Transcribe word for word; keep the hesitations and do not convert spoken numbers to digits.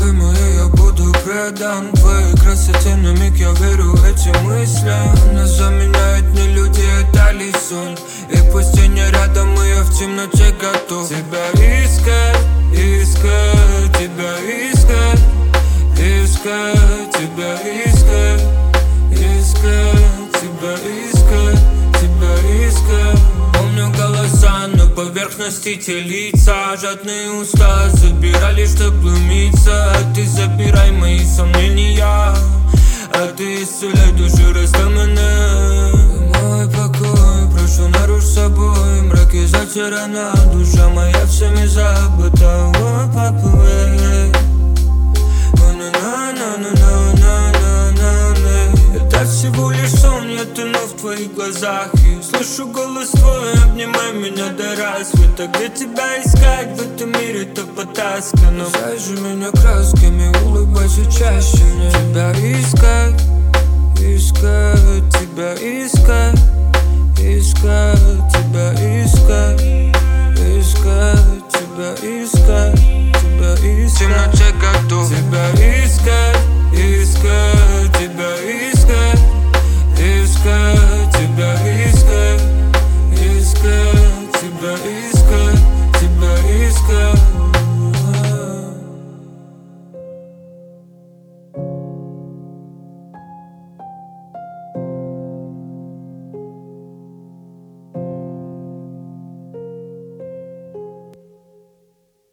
ты моя, я буду предан твоей красоте. На миг я верю этим мыслям. Нас заменяют не люди, это лишь сон. И пусть я не рядом, и я в темноте готов тебя искать, искать, тебя искать, искать, тебя искать, искать, тебя искать, тебя искать. Помню голоса на поверхности те лица, жадные уста забирали, чтоб глумиться. А ты забирай мои сомнения, а ты исцеляй души растомленные. Мой покой, прошу нарушь собой, мраки затеряна, душа моя всеми забыта. Ой, папа, эй, это всего лишь сон, я тону в твоих глазах и слышу голос твой, обнимай меня до рассвета. Где тебя искать в этом мире, то потаскано. Зажжи меня красками, улыбайся чаще мне. Тебя искать.